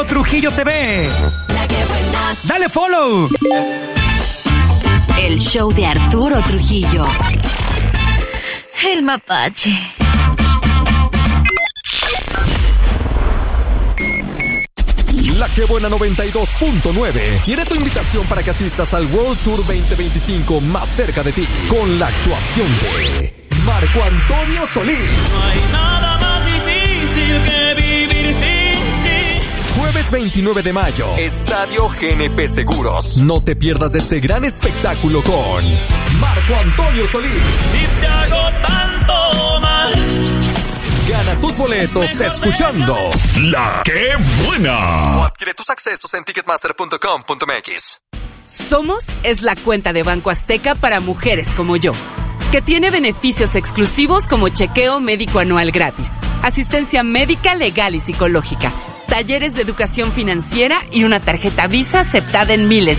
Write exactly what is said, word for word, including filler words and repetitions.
Trujillo T V. Dale follow. El show de Arturo Trujillo. El mapache. La Que Buena noventa y dos punto nueve tiene tu invitación para que asistas al World Tour veinte veinticinco más cerca de ti, con la actuación de Marco Antonio Solís. No hay nada más difícil que vivir sin ti. Jueves veintinueve de mayo, Estadio G N P Seguros. No te pierdas de este gran espectáculo con Marco Antonio Solís. Si te hago tanto mal. Gana tus boletos escuchando La Que Buena. O adquiere tus accesos en ticketmaster punto com punto m x. Somos es la cuenta de Banco Azteca para mujeres como yo, que tiene beneficios exclusivos como chequeo médico anual gratis, asistencia médica, legal y psicológica, talleres de educación financiera y una tarjeta Visa aceptada en miles